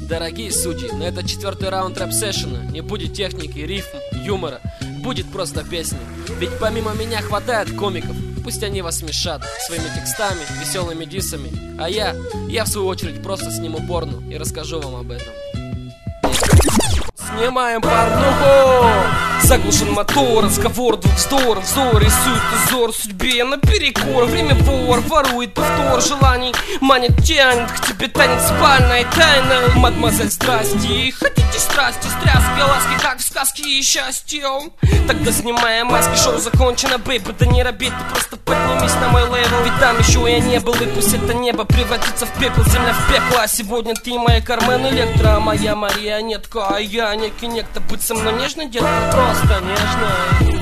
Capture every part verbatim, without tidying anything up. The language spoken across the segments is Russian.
Дорогие судьи, на этот четвертый раунд рэп-сессиона не будет техники, рифм, юмора. Будет просто песня. Ведь помимо меня хватает комиков. Пусть они вас смешат своими текстами, веселыми дисами. А я, я в свою очередь просто сниму порно и расскажу вам об этом. Снимаем порнуху! Заглушен мотор, разговор, двух вздор, взор, рисует узор, судьбе наперекор. Время вор, ворует повтор желаний, манит, тянет к тебе танец спальной тайной. Мадемуазель страсти, хотите страсти, стряски, ласки, как в сказке и счастье. Тогда снимаем маски, шоу закончено, бэйб, да не робей, ты просто поднимись на мой лейбл. Ведь там еще я не был, и пусть это небо превратится в пепел, земля в пекло. А сегодня ты моя Кармен Электро, моя марионетка, а я некий некто. Быть со мной нежно, детка, просто нежно.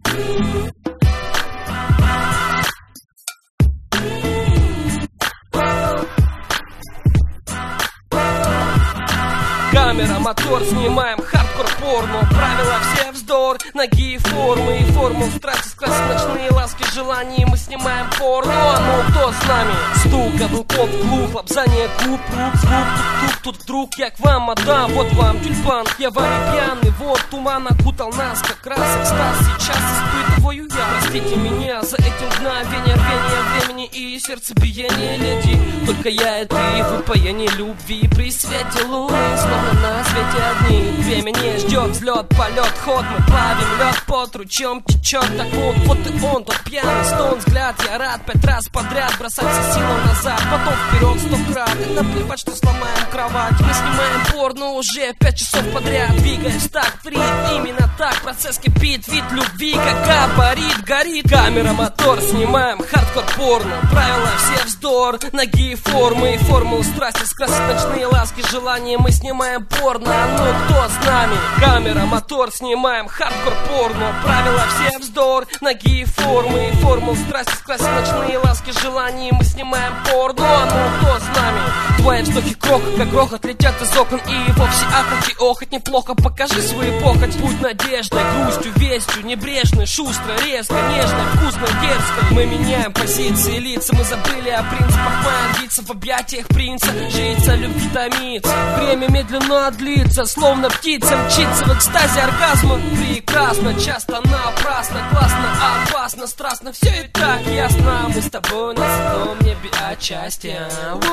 Камера, мотор, снимаем хардкор порно. Правила все вздор, ноги и формы, и форму страсти, скрасить ночные ласки, желания. Мы снимаем порно, а ну кто с нами? Стук, каблуков, глух, лапзание губ, рук, звук, тук-тук. Тут вдруг я к вам, мадам, вот вам тюльпан. Я вами пьяный, вот туман окутал нас, как раз экстаз сейчас испытываю я. Простите меня за эти мгновения, рвения времени и сердцебиение, леди. Только я и ты в упоении любви при свете луны, словно на свете одни. Времени ждет взлет, полет, ход, мы плавим лед, под ручьем течет. Так вот, вот и он, тот пьяный стон, взгляд. Я рад пять раз подряд бросать все силы назад, потом вперед сто крат. И наплевать, что сломаем кровать. Мы снимаем порно уже пять часов подряд, двигаясь так в ритм, именно так процесс кипит. Вид любви, как габарит, горит. Камера, мотор, снимаем хардкор порно. Правила все вздор, ноги и формы, и формулу страсти, скрасить ночные ласки, желания. Мы снимаем порно, а ну кто с нами? Камера, мотор, снимаем хардкор порно. Правила все вздор, ноги и формы, и формулу страсти, скрасить ночные ласки, желания. Мы снимаем порно, а ну кто с нами? Твои вздохи крохот, как грохот, летят из окон. И вовсе ахать и охать неплохо. Покажи свою похоть, будь надеждой, грустью, вестью, небрежной, шустрой, резко, нежной, вкусной, дерзкой. Мы меняем позиции, лица, мы забыли о принципах. Моя длится в объятиях принца, жрица любви томится. Время медленно длится, словно птица мчится в экстазе оргазма. Прекрасно, часто напрасно, классно, опасно, страстно. Все и так ясно, мы с тобой на седом небе от счастья.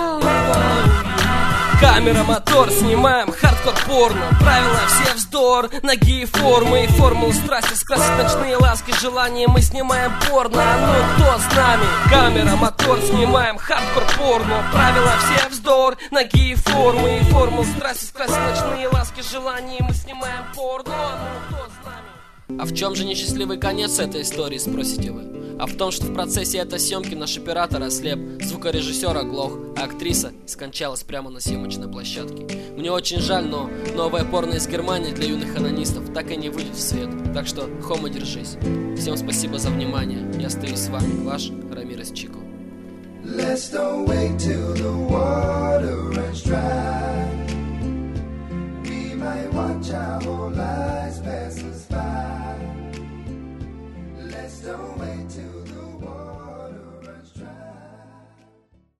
Камера, мотор, снимаем хардкор порно. Правила все вздор, ноги и формы, и формулу страсти, скрасить ночные ласки, желания. Мы снимаем порно, а ну кто с нами? Камера, мотор, снимаем хардкор порно. Правила все вздор, ноги и формы, и формулу страсти, скрасить ночные ласки, желания. Мы снимаем порно, а ну кто с нами? А в чем же несчастливый конец этой истории, спросите вы? А в том, что в процессе этой съемки наш оператор ослеп, звукорежиссер оглох, а актриса скончалась прямо на съемочной площадке. Мне очень жаль, но новое порно из Германии для юных анонистов так и не выйдет в свет. Так что, Хома, держись. Всем спасибо за внимание. Я остаюсь с вами, ваш Рамирес Чико. Let's don't wait till the water runs dry. We might watch our whole lives pass us by. Let's don't wait.